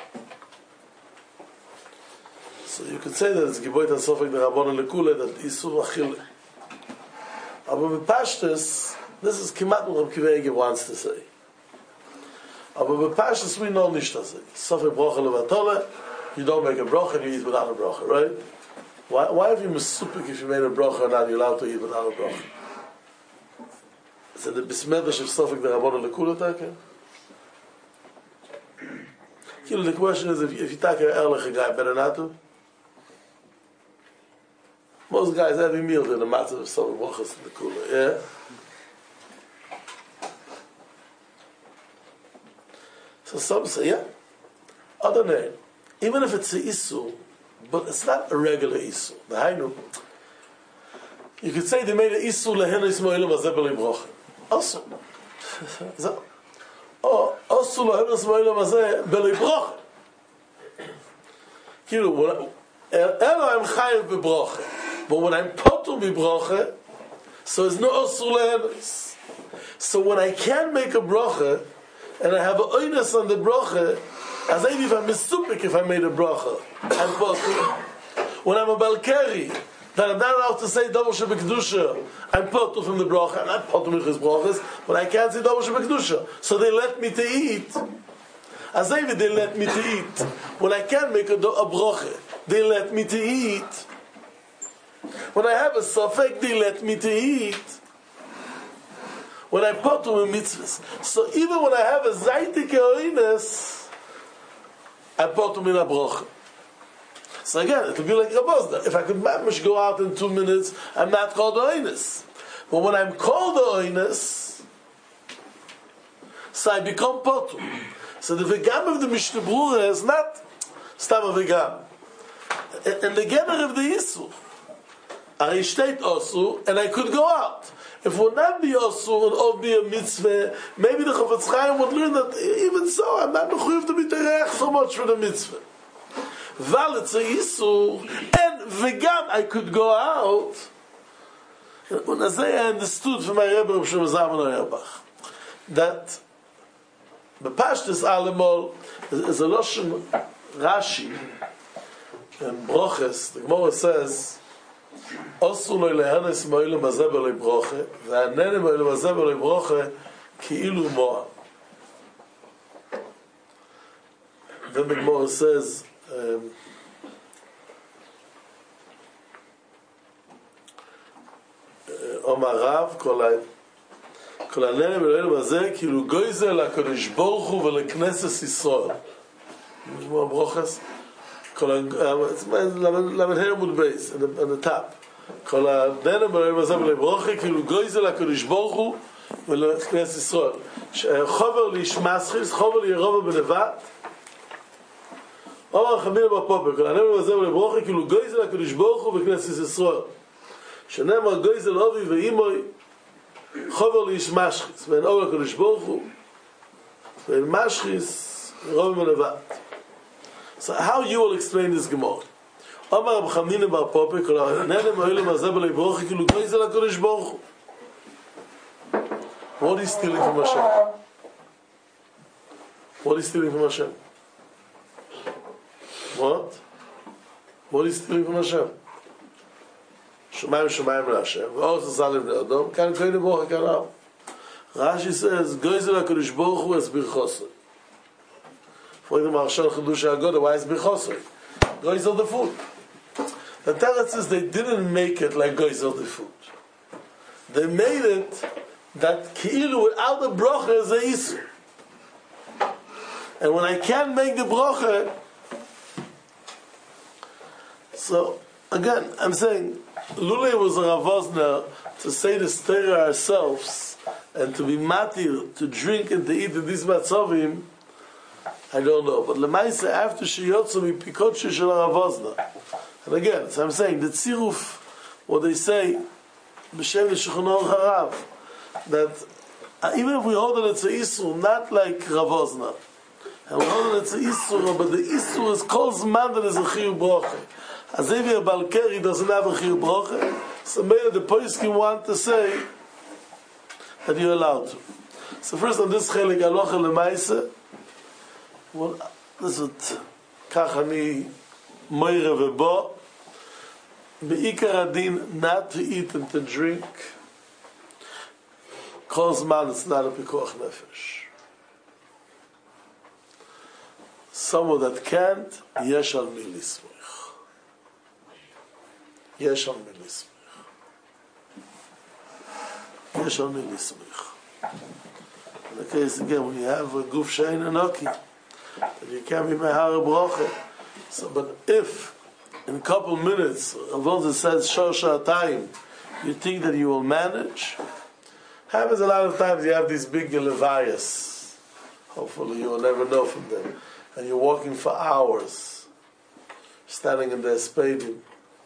So you could say that it's Giboit and Sofek D'Rabbanan Lekule, that Isur Achille. But with Pashtus, this is Kimat what Reb Akiva Eiger wants to say. But with Pashtus, we know Nishtase. Sofek Bracha Le'vatole, you don't make a bracha, you eat without a bracha, right? Why, why have you Mesupik if you made a bracha or not, you're allowed to eat without a bracha? Is it the Bismedrash of Sofek D'Rabbanan Lekule Taka? You know, the question is, if, if you take an Erlich, a guy better not to? Most guys every meal in the matzah of Sofek Brachas Lekule, yeah? So some say, yeah. Other name. Even if it's a Isur, but it's not a regular Isur. The Hainu. You could say they made an Isur Lehen Yismael Mazeh B'Lei Bracha. Also. So. Oh, Osur Lehen Yismael Mazeh B'Lei Bracha. Kilu, Elo I'm Chayev B'Bracha. But when I'm Potul B'Bracha, so there's no Osur Lehen. So when I can make a bracha, and I have an oinus on the bracha, as if I'm misupik if I made a bracha. And when I'm a balkari, Then I'm not allowed to say double Shebekdusha. I'm put from the bracha, I'm not put with his brachas, but I can't say double Shebekdusha. So they let me to eat. As if they let me to eat. When I can't make a, a bracha, they let me to eat. When I have a safek, they let me to eat. When I put them in mitzvahs. So even when I have a zaytik oines, I put them in a bracha. So again, it would be like Rabozna. If I could mamish go out in two minutes, I'm not called oines. But when I'm called oines, so I become potu. So the vegam of the Mishnah Brura is not stam a vegam. And the gemer of the Yisur, I state osu, and I could go out. If it would not be osu and all be a mitzvah, maybe the Chafetz Chaim would learn that even so, I'm not mechuyev to be terech so much for the mitzvah. Val it's a Yisur, and vegam I could go out. When I say I understood from my Rebbe Rav Shlomo Zalman Auerbach that the Pashtus Alemol is a Loshen Rashi in Broches. The Gemara says, "Osu lo lehanes mo'ilem hazeh b'lo broche, ve'anene mo'ilem hazeh b'lo broche ki'ilu mo'a." Then the Gemara says, um, Omar Rav, kol כל הנהנה בלעילם הזה, כאילו גויזה לקדוש ברוך הוא ולכנסת ישראל. נשמע ברוכס? כל הנהנה עמוד בייס, on the top. כל הנהנה בלעילם הזה בלעילם ברוך, כאילו גויזה לקדוש ברוך הוא ולכנסת ישראל. חובר לאיש מסחיס, חובר לירובע בנבט. אומר חמינה בפופר, כל הנהנה בלעילם הזה בלעילם ברוך, כאילו גויזה לקדוש ברוך הוא ולכנסת ישראל. שנאמר גויזה לאבי ואימוי, חובר לאיש משחיס, ואין אור הקדוש ברוך הוא, ואין משחיס, רוב מנבט. So how you will explain this Gemara? אומר רב חמינא בר פופא, כל הנהנה מהאילם הזה בלי ברוך, כאילו גויזה לקדוש ברוך הוא. What is stealing from Hashem? What is stealing from Hashem? What? What is stealing from Hashem? Shumayim Shumayim Rashem, ואורס עשה לבני אדום, כאן כהנה ברוך כאן. Rashi says, גויזה לקדוש ברוך הוא הסביר חוסר. For the Maharshal Chidush HaGodah, why is Bechosoi? Goizel the food. The Teretz says they didn't make it like Goizel the food. They made it that Ki'ilu without the brocha is a Yisur. And when I can't make the brocha, so again, I'm saying, Lule was a Ravosner to say the Torah ourselves and to be matir, to drink and to eat in these matzovim, I don't know. But Lemaisa, after Shiyotzu, we pikotche shel Ravosner. And again, so I'm saying, the Tziruf, what they say, B'Shem Shulchan Aruch Harav, that uh, even if we hold that it's a Isur, not like Ravosner, and we hold that it's a Isur, but the Isur is called Zman that is a Chiyuv Broche. As if a Balkeri doesn't have a Chiyuv Broche, so maybe the Poiskim want to say that you're allowed to. So first on this Chelik Alocha Lemaisa, well, this is Kach Ani Moire Vebo, Be'ikar Adin, not to eat and to drink, Kol Zman, it's not a Pikuach Nefesh. Someone that can't, Yesh Al Mi Lismoich. Yesh Al Mi Lismoich. Yesh Al Mi Lismoich. In the case again, when you have a Guf Shein Anoki, that you can't be Mehara Broche. So, but if in a couple minutes, Ravonza says Shosha time, you think that you will manage, happens a lot of times you have these big levias. Hopefully you will never know from them. And you're walking for hours, standing in their spading.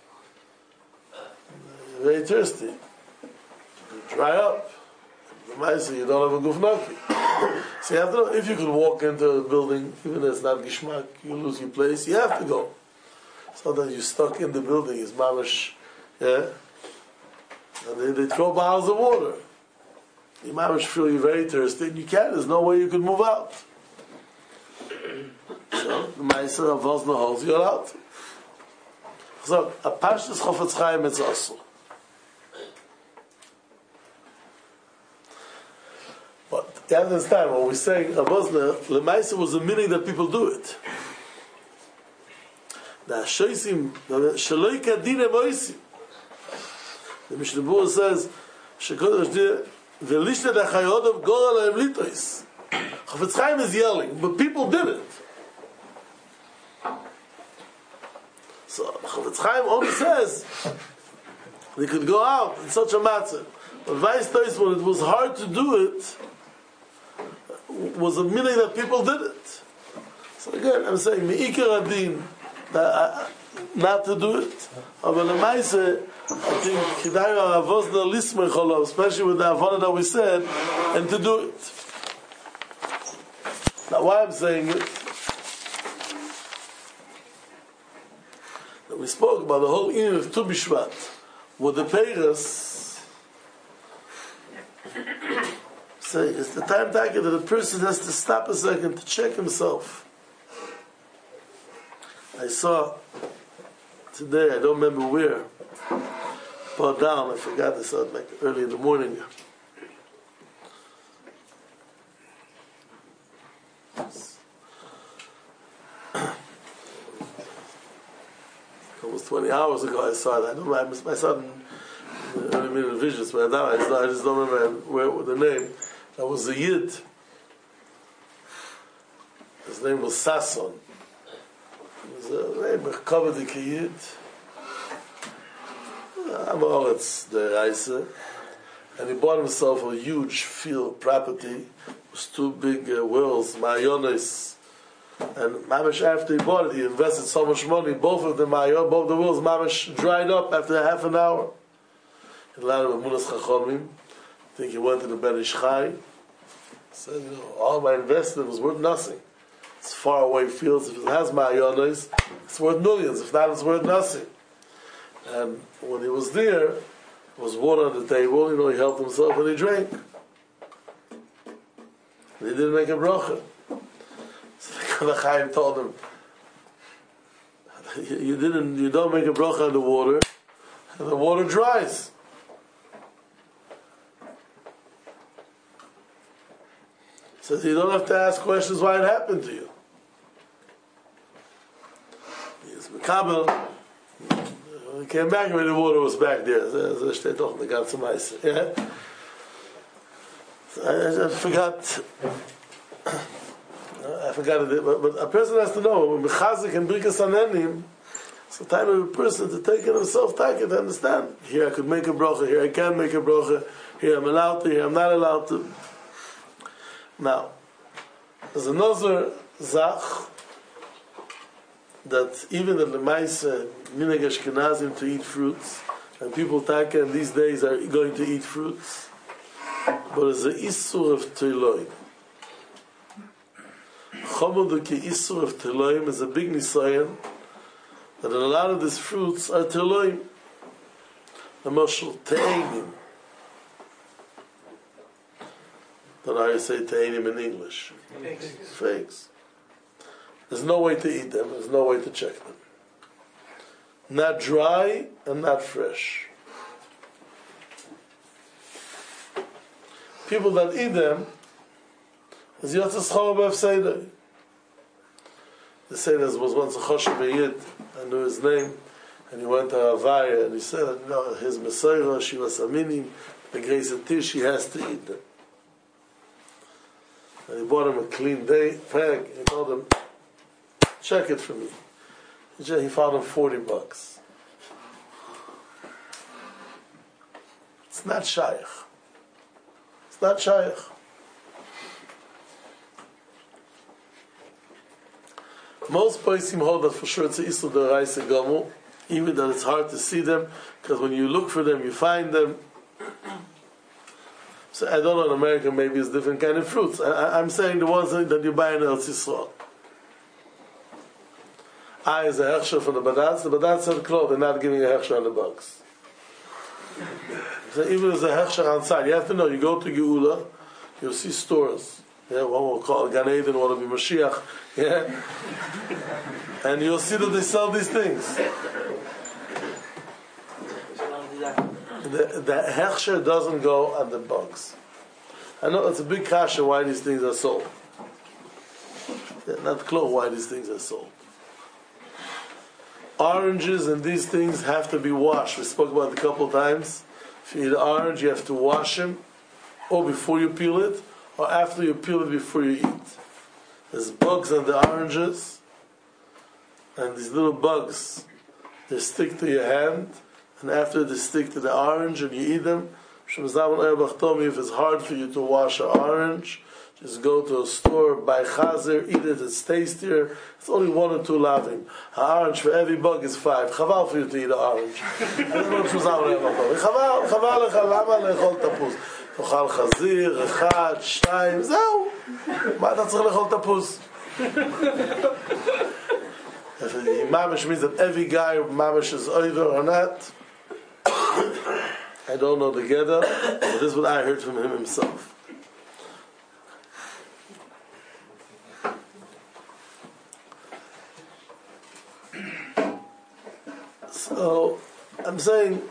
You're very thirsty. You dry up. You don't have a gufnaki. So you have to know, if you could walk into a building, even if it's not gishmak, you lose your place, you have to go. Sometimes you're stuck in the building, it's mamish, yeah? And they, they throw bottles of water. You mamish feel you're very thirsty, and you can't, there's no way you could move out. So, the Meiser of Vosna holds you out. So, a Pashtus Chofetz Chaim is also. But you have to understand, when we're saying a Bosna, Lemaisa was a meaning that people do it. The Shoisim, Shaloi Kadine Moisim. The Mishnah Berurah says, Shekodesh Dir, Velishne da Chayodom Gora Lahem Litois. Chofetz Chaim is yelling, but people did it. So Chofetz Chaim only says they could go out in such a matzah. But Vice Tois, when it was hard to do it, was a meaning that people did it. So again, I'm saying Me'ikar Adin, not to do it. But the Maise, I think Kidai Avosna Lismer Cholov, especially with the Avona that we said, and to do it. Now, why I'm saying it? That we spoke about the whole Inn of Tu B'Shvat, with the Peiros. Say, it's the time taken that a person has to stop a second to check himself. I saw today, I don't remember where, brought down, I forgot, I saw it like early in the morning. Almost twenty hours ago I saw that. I don't know, I missed my son in the early minute visions, but I, just, I just don't remember where, what the name. That was a Yid. His name was Sasson. He was a name of Kovadik Yid. I'm all it's the Reise. And he bought himself a huge field property. It was two big uh, wells, Mayones. And Mamish, after he bought it, he invested so much money. Both of them, both of the wells, Mamish dried up after half an hour. He landed with Munas Chachomim. I think he went to the Ben Ish Chai. Said, you know, all my investment was worth nothing. It's far away fields. If it has Mayones, it's worth millions. If not, it's worth nothing. And when he was there, there was water on the table. You know, he helped himself and he drank. And he didn't make a bracha. So the Chaim told him, "You didn't. You don't make a bracha on the water, and the water dries." He says you don't have to ask questions why it happened to you. He Mekabel. He came back when the water was back there. So steht doch, the ganze Meise. Yeah. I, I forgot. I forgot it, but, but a person has to know when Mechazik and Birkas Hanenim, it's the time of a person to take it himself, take it, to understand. Here I could make a bracha, here I can make a bracha, here I'm allowed to, here I'm not allowed to. Now, there's another Zach that even in the Maise, Minhag Ashkenazim to eat fruits, and people take and these days are going to eat fruits, but it's the Issur of Teiloim. Chomod ki Issur of Teiloim is a big nisayon that a lot of these fruits are Teiloim. The Mashal Te'enim. Don't know how you say Te'enim in English. Figs. Figs. There's no way to eat them. There's no way to check them. Not dry and not fresh. People that eat them is Yotzes Chama B'Ev Seder. The Seder was once a Choshev Yid. I knew his name. And he went to Havaya and he said, no, his Messiah, she was Aminim, the Grace of Tish, he has to eat them. And he bought him a clean day, bag. He told him, check it for me. He found him forty bucks. It's not shaykh. It's not shaykh. Most Paisim hold that for sure it's a Isur D'Oraisa Gomel, even that it's hard to see them, because when you look for them, you find them. So I don't know, in America maybe it's different kind of fruits. I, I'm saying the ones that you buy in Eretz Yisrael. I is a hechsher from the Badatz. The Badatz said, "Claude, they're not giving a hechsher on the bugs." So even as a hechsher outside, you have to know. You go to Geula, you'll see stores. Yeah, one will call it Gan Eden, one will be Mashiach. Yeah, and you'll see that they sell these things. the, the hechsher doesn't go on the bugs. I know it's a big kasha why these things are sold. They're not clear why these things are sold. Oranges and these things have to be washed. We spoke about it a couple of times. If you eat an orange, you have to wash them, or before you peel it, or after you peel it before you eat. There's bugs on the oranges, and these little bugs, they stick to your hand, and after they stick to the orange and you eat them, Shem Zaman Erbach told me if it's hard for you to wash an orange, just go to a store, buy chazer, eat it, it's tastier. It's only one or two lavim. An orange for every bug is five. Chaval for you to eat an orange. I don't know what Shem Zaman Erbach told me. Chaval, chaval לך, למה לאכול תפוס? תאכל חזיר, אחד, שתיים, זהו. מה אתה צריך לאכול תפוס? If mamash means that every guy mamash is either or not, I don't know together, but this is what I heard from him himself. So, I'm saying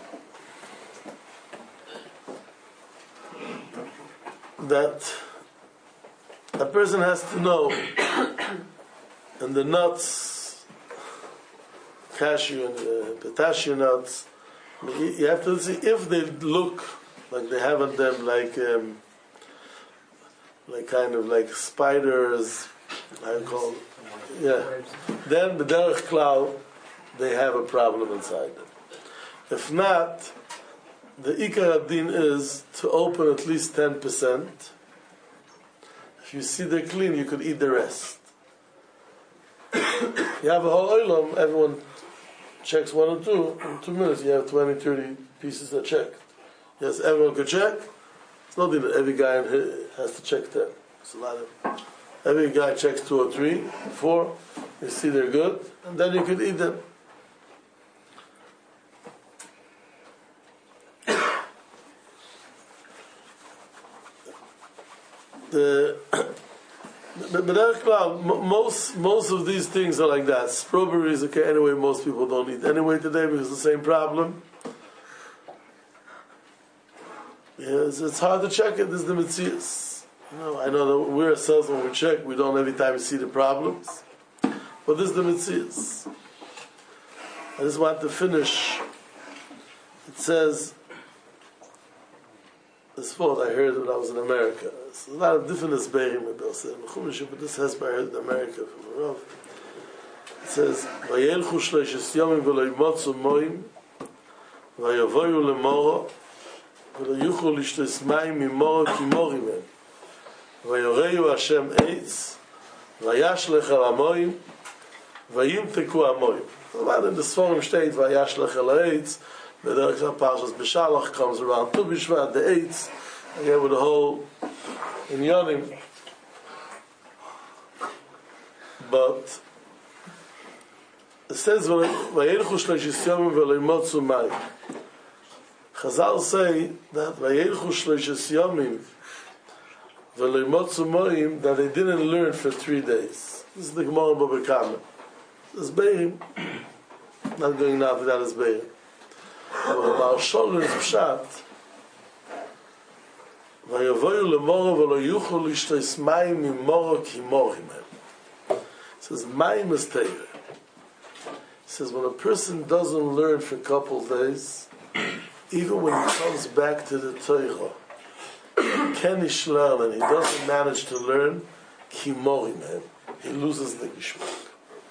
that a person has to know, and the nuts, cashew and uh, pistachio nuts, you have to see if they look like they have on them like um, like kind of like spiders, I call it. Yeah. Then the derech klal, they have a problem inside them. If not, the ikar adin is to open at least ten percent. If you see they're clean, you could eat the rest. You have a whole oilam, everyone checks one or two, in two minutes you have twenty, thirty pieces that checked. Yes, everyone could check. It's not that every guy in here has to check ten. It's a lot of, every guy checks two or three, four, you see they're good, and then you could eat them. The But, but most most of these things are like that. Strawberries, okay, anyway, most people don't eat anyway today because it's the same problem. Yeah, it's, it's hard to check it. This is the mitzias. You know, I know that we ourselves, when we check, we don't every time see the problems. But this is the mitzias. I just want to finish. It says, this thought I heard when I was in America. There's a lot of different Esberim about it, but this has been heard in America from the Rav. It says, "Vayelchu shleishes yomim v'lo yimotzu moim, vayavoyu lemoro, v'lo yuchu lishtes mayim mimoro kimorim em, vayoreyu Hashem eitz, vayashlech al hamoim, vayimteku hamoim." A lot in the Sforim state, vayashlech al eitz. The Derech Parshas B'Shalach comes around Tu B'Shvat, the eighth, again with the whole in Yonim. But it says, "Vayelchu shleishis yomim v'lo yimotzu mayim." Chazal say that Vayelchu shleishis yomim v'lo yimotzu mayim, that they didn't learn for three days. This is the Gemara in Baba Kama. This Beirim, not going now for that is Beirim. About Sholem is Pshat. Vayavoyu lemoro v'lo yuchol lishtos mayim mimoro kimorim em. It says mayim is Torah. It says when a person doesn't learn for a couple of days, even when he comes back to the Torah, can he learn and he doesn't manage to learn kimorim em, he loses the gishmak.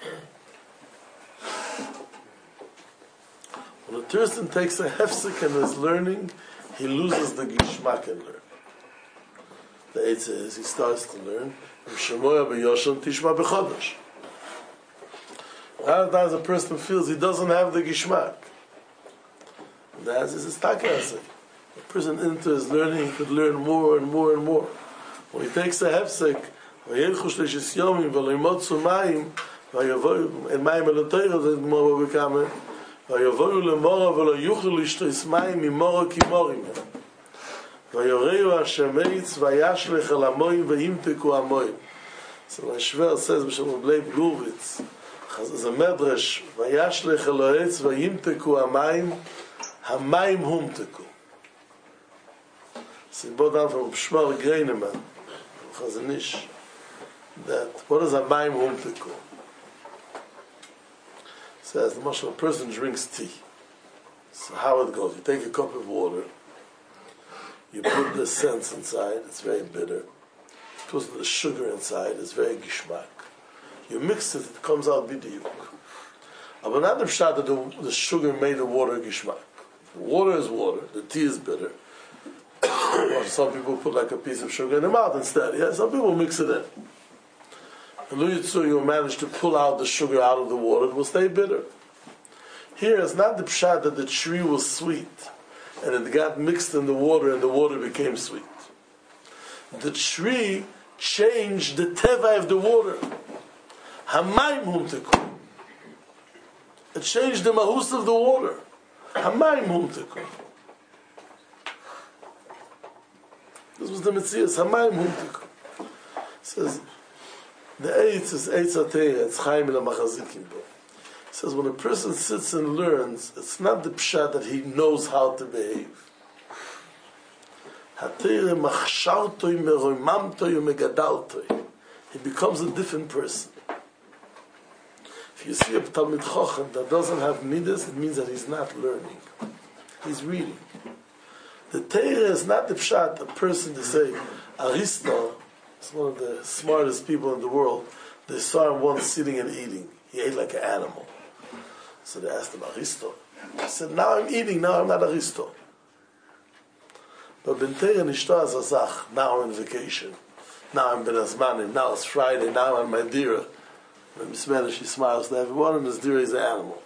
When a person takes a hefsek and is learning, he loses the gishmak in learning. The Eitz is, he starts to learn, Shemoya b'yoshon tishma b'chodosh. How does a person feels he doesn't have the gishmak? And that's his istakasik. A person into his learning, he could learn more and more and more. When he takes a hefsek, v'yelchu shleishis yomim v'lo yimotzu mayim, v'yavoyu, and mayim elotayro, the Gemara b'Kama, vayavoyu lemoro v'lo yuchlu lishtos mayim mimoro kimorim em. Vayoreyu Hashem eitz vayashlech al hamoim vayimteku hamoim. So my Shver says, B'Shem Leib Gurvitz, there's a medrash, vayashlech al haetz vayimteku hamayim, Hamayim humteku. So he brought down from Shmuel Greineman, Chazanish, that what is Hamayim humteku? Says the Mashal, a person drinks tea. So how it goes, you take a cup of water, you put the sense inside, it's very bitter. You put the sugar inside, it's very gishmak. You mix it, it comes out bidiyuk. But not the pshat that the, the sugar made the water gishmak. Water is water, the tea is bitter. Some people put like a piece of sugar in their mouth instead. Yeah, some people mix it in. And Lu Yitzur, you manage to pull out the sugar out of the water, it will stay bitter. Here, it's not the pshat that the tree was sweet, and it got mixed in the water, and the water became sweet. The tree changed the teva of the water. Hamayim humteku. It changed the mahus of the water. Hamayim humteku. This was the Metzias. Hamayim humteku. It says, the Eitz is Eitz HaTeira. It's Chaim el HaMachazikim bo. It says, when a person sits and learns, it's not the pshat that he knows how to behave. HaTeira machshartoi meroimamtoi umegadaltoi. He becomes a different person. If you see a Talmid Chacham that doesn't have midas, it means that he's not learning. He's reading. The Teira is not the pshat, a person to say, Aristo is one of the smartest people in the world. They saw him once sitting and eating. He ate like an animal. So they asked him, Aristo? He said, now I'm eating, now I'm not Aristo. But Ben Teira nishto azazach, now I'm on vacation. Now I'm Ben Azmanim, now it's Friday, now I'm Madeira. When Miss Mena, she smiles to everyone, and Miss Dira is an animal.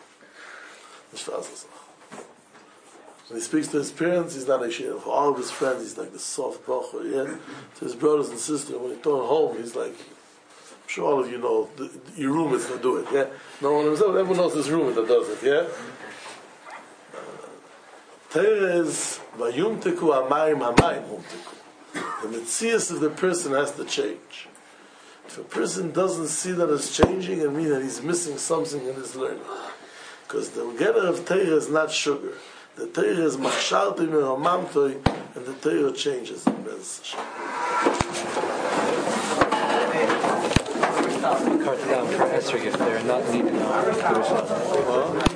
When he speaks to his parents, he's not a share. For all of his friends, he's like the soft bacher. Yeah? To his brothers and sisters, when he turns home, he's like, I'm sure all of you know, the, the, your roommate can do it. Yeah? No one himself, everyone knows his roommate that does it. Yeah? Teira is, Vayum teku amayim hamayim hum teku. The metzias of the person has to change. If a person doesn't see that it's changing, it means that he's missing something in his learning. Because the getter of Teira is not sugar. The Teira is machshartoi meromamtoi, and the Teira changes. Cards down for answering if they're not needed.